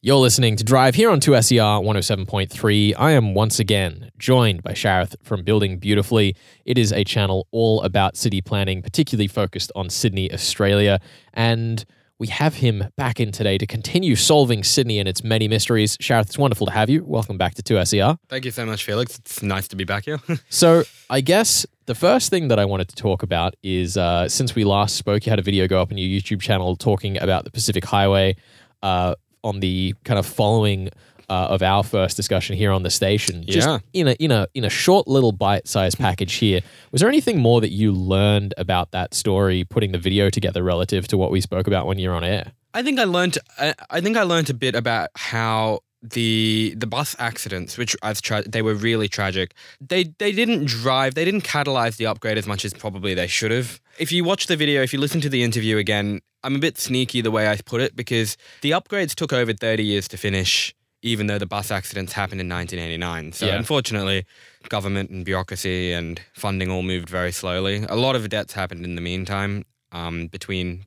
You're listening to Drive here on 2SER 107.3. I am once again joined by Shareth from Building Beautifully. It is a channel all about city planning, particularly focused on Sydney, Australia. And we have him back in today to continue solving Sydney and its many mysteries. Shareth, it's wonderful to have you. Welcome back to 2SER. Thank you so much, Felix. It's nice to be back here. So I guess the first thing that I wanted to talk about is since we last spoke, you had a video go up on your YouTube channel talking about the Pacific Highway on the kind of following of our first discussion here on the station. Just in a short little bite-sized package here. Was there anything more that you learned about that story, putting the video together relative to what we spoke about when you were on air? I think I learned a bit about how the bus accidents, which they were really tragic. They didn't catalyze the upgrade as much as probably they should have. If you watch the video, if you listen to the interview again, I'm a bit sneaky the way I put it because the upgrades took over 30 years to finish, even though the bus accidents happened in 1989. So unfortunately, government and bureaucracy and funding all moved very slowly. A lot of debts happened in the meantime. Between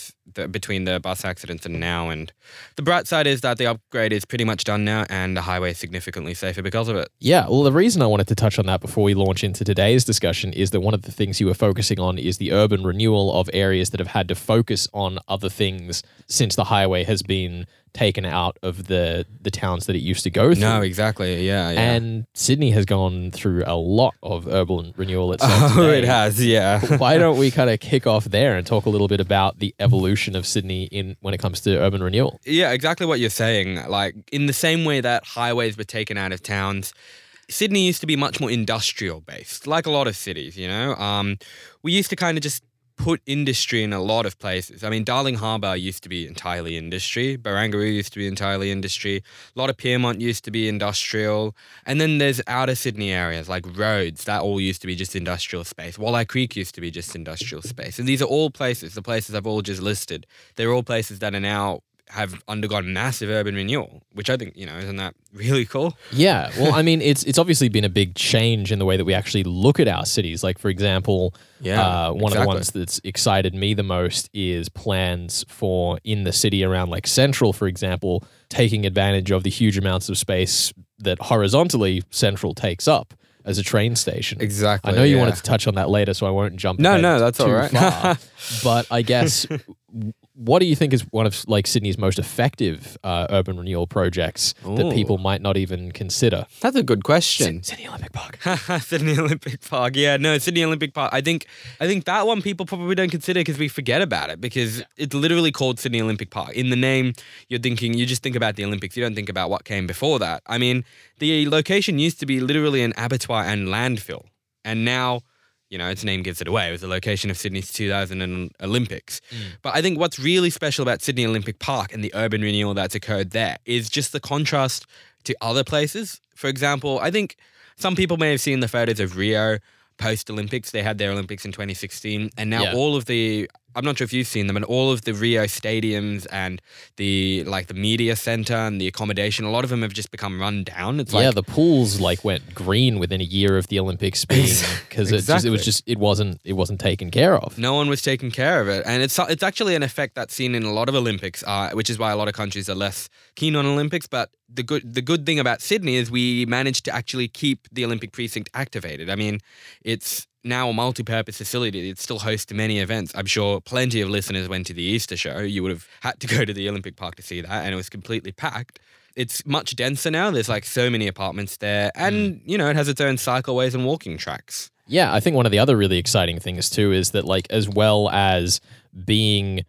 the bus accidents and now. And the bright side is that the upgrade is pretty much done now and the highway is significantly safer because of it. Yeah, well, the reason I wanted to touch on that before we launch into today's discussion is that one of the things you were focusing on is the urban renewal of areas that have had to focus on other things since the highway has been taken out of the towns that it used to go through. No, exactly. Yeah. And Sydney has gone through a lot of urban renewal itself. Oh, it has, yeah. Why don't we kind of kick off there and talk a little bit about the evolution of Sydney when it comes to urban renewal? Yeah, exactly what you're saying. Like, in the same way that highways were taken out of towns, Sydney used to be much more industrial based, like a lot of cities, you know? We used to kind of just put industry in a lot of places. I mean, Darling Harbour used to be entirely industry. Barangaroo used to be entirely industry. A lot of Pyrmont used to be industrial. And then there's outer Sydney areas like Rhodes. That all used to be just industrial space. Walleye Creek used to be just industrial space. And these are all places, the places I've all just listed. They're all places that are now have undergone massive urban renewal, which I think, isn't that really cool? Yeah. Well, I mean, it's obviously been a big change in the way that we actually look at our cities. Like, for example, one of the ones that's excited me the most is plans for in the city around like Central, for example, taking advantage of the huge amounts of space that horizontally Central takes up as a train station. Exactly. I know you wanted to touch on that later, so I won't jump No, that's too all right. far. But I guess, what do you think is one of like Sydney's most effective urban renewal projects that people might not even consider? That's a good question. Sydney Olympic Park. Sydney Olympic Park. Yeah, no, Sydney Olympic Park. I think that one people probably don't consider because we forget about it because it's literally called Sydney Olympic Park. In the name, you just think about the Olympics. You don't think about what came before that. I mean, the location used to be literally an abattoir and landfill. And now, its name gives it away. It was the location of Sydney's 2000 Olympics. But I think what's really special about Sydney Olympic Park and the urban renewal that's occurred there is just the contrast to other places. For example, I think some people may have seen the photos of Rio post-Olympics. They had their Olympics in 2016. And now all of the, I'm not sure if you've seen them, but all of the Rio stadiums and the media center and the accommodation, a lot of them have just become run down. It's the pools went green within a year of the Olympics being because it wasn't taken care of. No one was taking care of it, and it's actually an effect that's seen in a lot of Olympics, which is why a lot of countries are less keen on Olympics. But the good thing about Sydney is we managed to actually keep the Olympic precinct activated. I mean, it's now a multi-purpose facility. It still hosts many events. I'm sure plenty of listeners went to the Easter show. You would have had to go to the Olympic Park to see that, and it was completely packed. It's much denser now. There's so many apartments there, and it has its own cycleways and walking tracks. Yeah, I think one of the other really exciting things too is that as well as being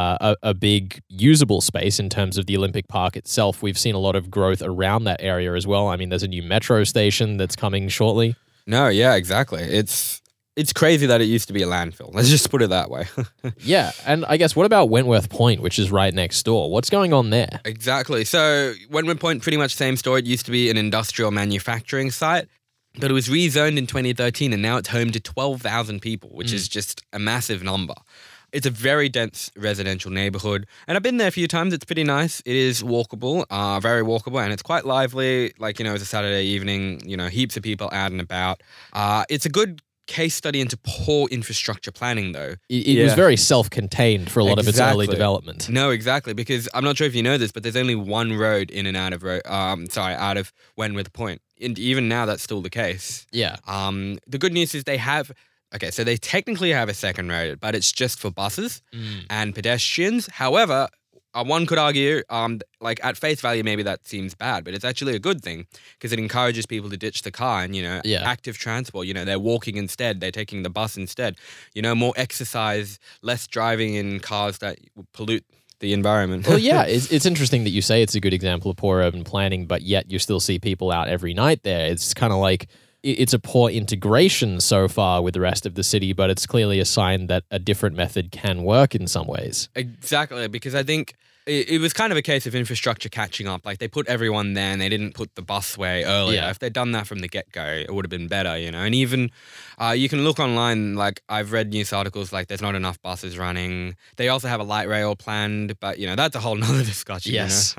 a big usable space in terms of the Olympic Park itself, we've seen a lot of growth around that area as well. I mean, there's a new metro station that's coming shortly. No, yeah, exactly. It's crazy that it used to be a landfill. Let's just put it that way. Yeah, and I guess what about Wentworth Point, which is right next door? What's going on there? Exactly. So Wentworth Point, pretty much same story. It used to be an industrial manufacturing site, but it was rezoned in 2013, and now it's home to 12,000 people, which is just a massive number. It's a very dense residential neighborhood, and I've been there a few times. It's pretty nice. It is walkable, very walkable, and it's quite lively. It's a Saturday evening, heaps of people out and about. It's a good case study into poor infrastructure planning, though. It was very self-contained for a lot of its early development. No, exactly, because I'm not sure if you know this, but there's only one road in and out of out of Wentworth Point, and even now that's still the case. Yeah. The good news is they technically have a second road, but it's just for buses and pedestrians. However, one could argue, like at face value, maybe that seems bad, but it's actually a good thing because it encourages people to ditch the car and, active transport. They're walking instead. They're taking the bus instead. More exercise, less driving in cars that pollute the environment. Well, yeah, it's interesting that you say it's a good example of poor urban planning, but yet you still see people out every night there. It's kind of like it's a poor integration so far with the rest of the city, but it's clearly a sign that a different method can work in some ways. Exactly, because I think it was kind of a case of infrastructure catching up. Like they put everyone there and they didn't put the busway earlier. Yeah. If they'd done that from the get-go, it would have been better, And even you can look online, like I've read news articles like there's not enough buses running. They also have a light rail planned, but, that's a whole nother discussion. Yes.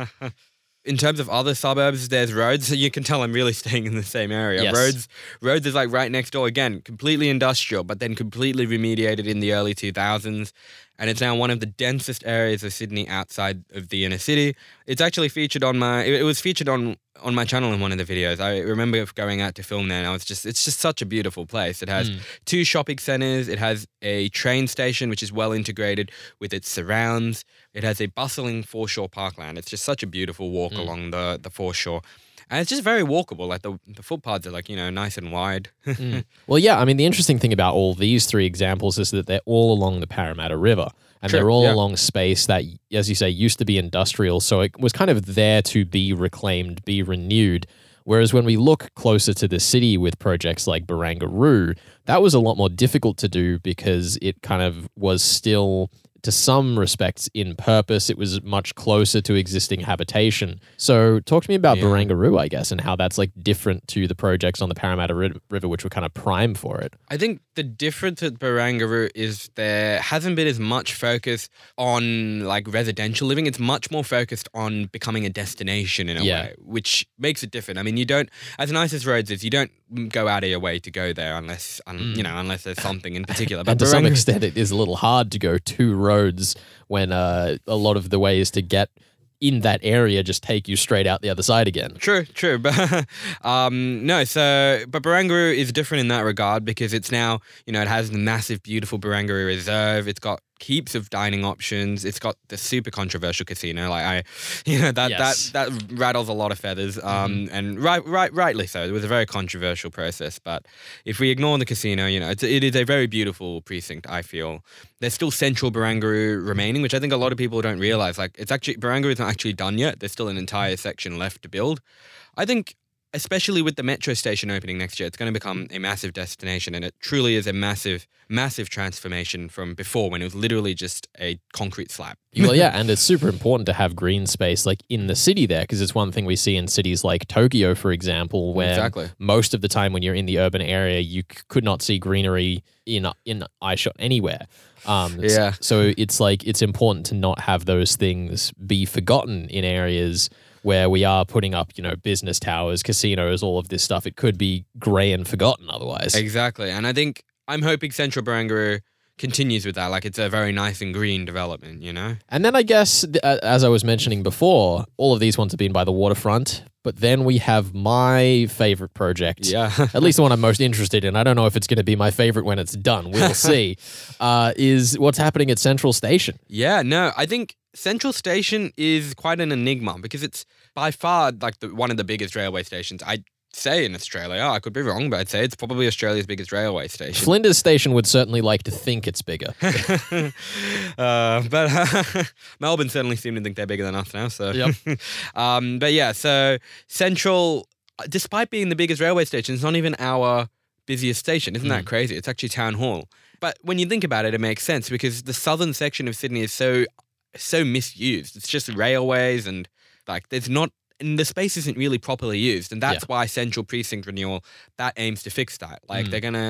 In terms of other suburbs, there's Rhodes. So you can tell I'm really staying in the same area. Yes. Rhodes is like right next door. Again, completely industrial, but then completely remediated in the early 2000s. And it's now one of the densest areas of Sydney outside of the inner city. It's actually featured on it was featured on my channel in one of the videos. I remember going out to film there and it's just such a beautiful place. It has 2 shopping centres. It has a train station, which is well integrated with its surrounds. It has a bustling foreshore parkland. It's just such a beautiful walk along the foreshore. And it's just very walkable. Like the footpaths are like, nice and wide. Well, yeah. I mean, the interesting thing about all these 3 examples is that they're all along the Parramatta River. And they're all along space that, as you say, used to be industrial. So it was kind of there to be reclaimed, be renewed. Whereas when we look closer to the city with projects like Barangaroo, that was a lot more difficult to do because it kind of was still, to some respects, in purpose. It was much closer to existing habitation. So talk to me about Barangaroo, I guess, and how that's like different to the projects on the Parramatta River, which were kind of prime for it. I think the difference at Barangaroo is there hasn't been as much focus on like residential living. It's much more focused on becoming a destination in a way, which makes it different. I mean, you don't, as nice as Rhodes is, you don't go out of your way to go there unless there's something in particular. But and to some extent, it is a little hard to go to Rhodes when a lot of the ways to get in that area just take you straight out the other side again. True. But but Barangaroo is different in that regard because it's now, it has the massive, beautiful Barangaroo Reserve. It's got heaps of dining options. It's got the super controversial casino. That rattles a lot of feathers. And rightly so. It was a very controversial process. But if we ignore the casino, it is a very beautiful precinct, I feel. There's still central Barangaroo remaining, which I think a lot of people don't realize. Like, Barangaroo is not actually done yet. There's still an entire section left to build. I think, especially with the metro station opening next year, it's going to become a massive destination, and it truly is a massive, massive transformation from before when it was literally just a concrete slab. Well, yeah, and it's super important to have green space like in the city there, because it's one thing we see in cities like Tokyo, for example, where most of the time when you're in the urban area, you could not see greenery in eyeshot anywhere. So it's like it's important to not have those things be forgotten in areas where we are putting up, business towers, casinos, all of this stuff. It could be grey and forgotten otherwise. Exactly. And I think I'm hoping Central Barangaroo continues with that. Like, it's a very nice and green development, And then I guess, as I was mentioning before, all of these ones have been by the waterfront. But then we have my favorite project. Yeah. At least the one I'm most interested in. I don't know if it's going to be my favorite when it's done. We'll see. Is what's happening at Central Station. Yeah, no, I think Central Station is quite an enigma because it's by far like one of the biggest railway stations. I'd say in Australia. I could be wrong, but I'd say it's probably Australia's biggest railway station. Flinders Station would certainly like to think it's bigger. But Melbourne certainly seem to think they're bigger than us now. So, but yeah, so Central, despite being the biggest railway station, it's not even our busiest station. Isn't that crazy? It's actually Town Hall. But when you think about it, it makes sense because the southern section of Sydney is so misused. It's just railways and like and the space isn't really properly used. And that's why Central Precinct Renewal, that aims to fix that. Like they're going to,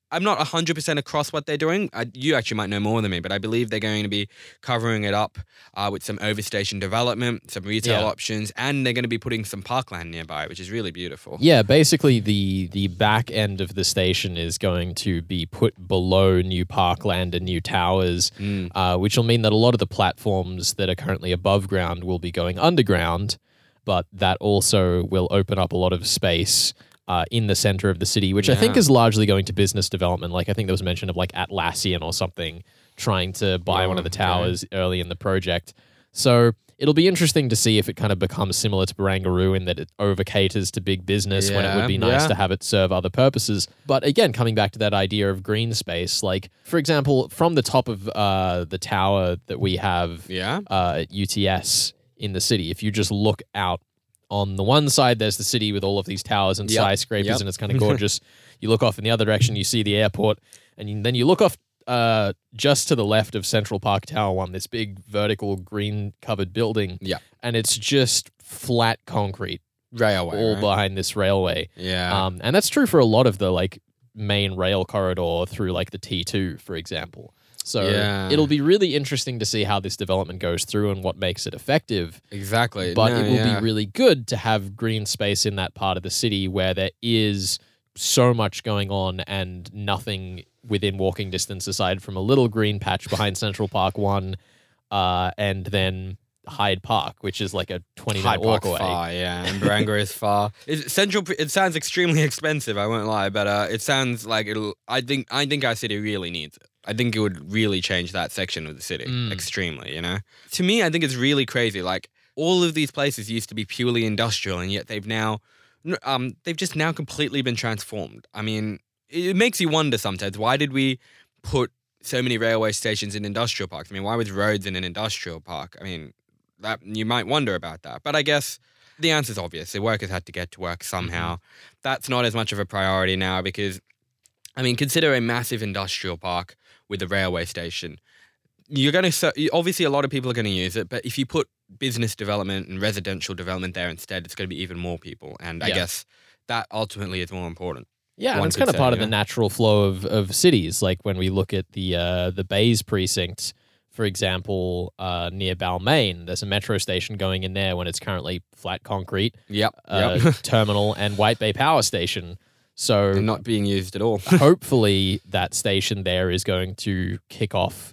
I'm not 100% across what they're doing. You actually might know more than me, but I believe they're going to be covering it up with some overstation development, some retail options, and they're going to be putting some parkland nearby, which is really beautiful. Yeah, basically the back end of the station is going to be put below new parkland and new towers, which will mean that a lot of the platforms that are currently above ground will be going underground, but that also will open up a lot of space in the center of the city, which I think is largely going to business development. Like I think there was mention of like Atlassian or something trying to buy one of the towers early in the project. So it'll be interesting to see if it kind of becomes similar to Barangaroo in that it over caters to big business when it would be nice to have it serve other purposes. But again, coming back to that idea of green space, like for example, from the top of the tower that we have at UTS in the city, if you just look out on the one side, there's the city with all of these towers and skyscrapers, and it's kind of gorgeous. You look off in the other direction, you see the airport, and then you look off just to the left of Central Park Tower 1, this big vertical green-covered building, and it's just flat concrete railway all behind this railway. And that's true for a lot of the like main rail corridor through like the T2, for example. So it'll be really interesting to see how this development goes through and what makes it effective. Exactly. But it will be really good to have green space in that part of the city where there is so much going on and nothing within walking distance aside from a little green patch behind Central Park 1 and then Hyde Park, which is like a 20-minute walk away. Far, and Barangaroo is far. It sounds extremely expensive, I won't lie, but it sounds like it'll. I think our city really needs it. I think it would really change that section of the city extremely, you know? To me, I think it's really crazy. Like, all of these places used to be purely industrial, and yet they've just now completely been transformed. I mean, it makes you wonder sometimes, why did we put so many railway stations in industrial parks? I mean, why was roads in an industrial park? I mean, that you might wonder about that. But I guess the answer's obvious. The workers had to get to work somehow. That's not as much of a priority now because, I mean, consider a massive industrial park with a railway station. You're going to, obviously a lot of people are going to use it, but if you put business development and residential development there instead, it's going to be even more people. And I guess that ultimately is more important. Yeah, and it's kind of part of the natural flow of cities. Like when we look at the Bays precinct, for example, near Balmain, there's a metro station going in there when it's currently flat concrete. Terminal and White Bay Power Station. So they're not being used at all. Hopefully that station there is going to kick off,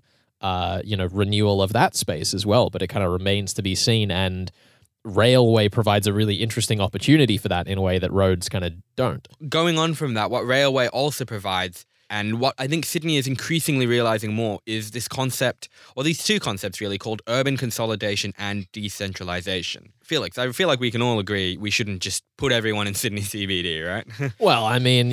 renewal of that space as well. But it kind of remains to be seen. And railway provides a really interesting opportunity for that in a way that roads kind of don't. Going on from that, what railway also provides, and what I think Sydney is increasingly realizing more, is this concept, or these two concepts really, called urban consolidation and decentralization. Felix, I feel like we can all agree we shouldn't just put everyone in Sydney CBD, right? Well, I mean,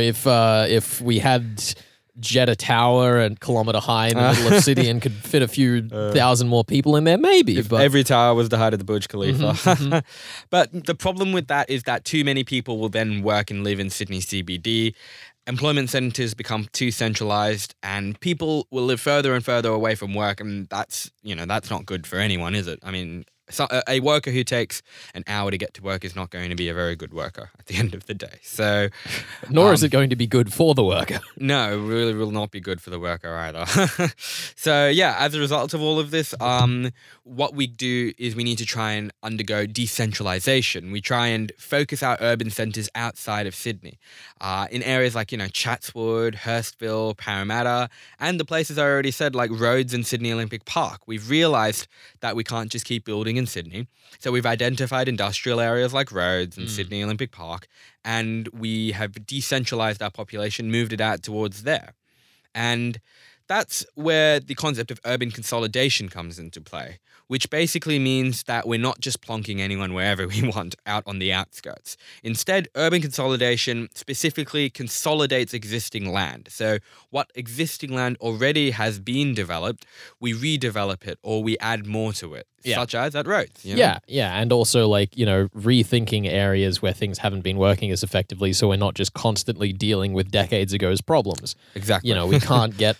if we had Jeddah Tower and Kilometre High in the middle of city and could fit a few thousand more people in there, maybe. If every tower was the height of the Burj Khalifa. But the problem with that is that too many people will then work and live in Sydney CBD. Employment centres become too centralised and people will live further and further away from work, and that's not good for anyone, is it? I mean, a worker who takes an hour to get to work is not going to be a very good worker at the end of the day. So, nor is it going to be good for the worker. No, it really will not be good for the worker either. So, yeah, as a result of all of this, what we do is we need to try and undergo decentralization. We try and focus our urban centres outside of Sydney, in areas like, Chatswood, Hurstville, Parramatta, and the places I already said, like Rhodes and Sydney Olympic Park. We've realised that we can't just keep building in Sydney. So we've identified industrial areas like Rhodes and Sydney Olympic Park, and we have decentralized our population, moved it out towards there. And that's where the concept of urban consolidation comes into play, which basically means that we're not just plonking anyone wherever we want out on the outskirts. Instead, urban consolidation specifically consolidates existing land. So what existing land already has been developed, we redevelop it or we add more to it. Such as at Rhodes. Yeah. And also rethinking areas where things haven't been working as effectively, so we're not just constantly dealing with decades ago's problems. Exactly. We can't get from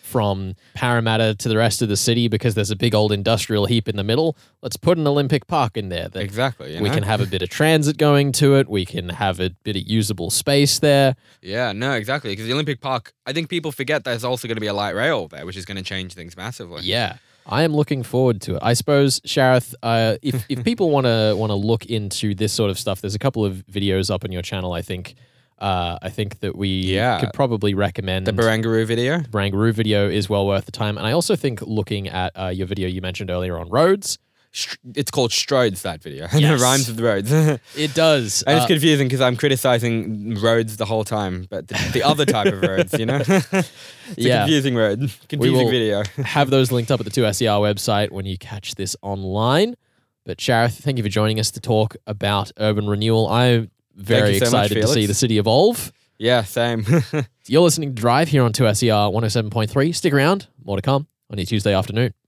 from Parramatta to the rest of the city because there's a big old industrial heap in the middle. Let's put an Olympic Park in there. That Exactly. we can have a bit of transit going to it. We can have a bit of usable space there. Yeah, no, exactly. Because the Olympic Park, I think people forget there's also going to be a light rail there, which is going to change things massively. Yeah. I am looking forward to it. I suppose, Shareth, if people want to look into this sort of stuff, there's a couple of videos up on your channel. I think that we could probably recommend. The Barangaroo video? The Barangaroo video is well worth the time. And I also think looking at your video you mentioned earlier on roads. It's called Stroads, that video. Yes. It rhymes with roads. It does. And it's confusing because I'm criticizing roads the whole time, but the other type of roads, you know? It's a confusing road. Confusing video. Have those linked up at the 2SER website when you catch this online. But Shareth, thank you for joining us to talk about urban renewal. I'm very excited to see the city evolve. Yeah, same. You're listening to Drive here on 2SER 107.3. Stick around. More to come on your Tuesday afternoon.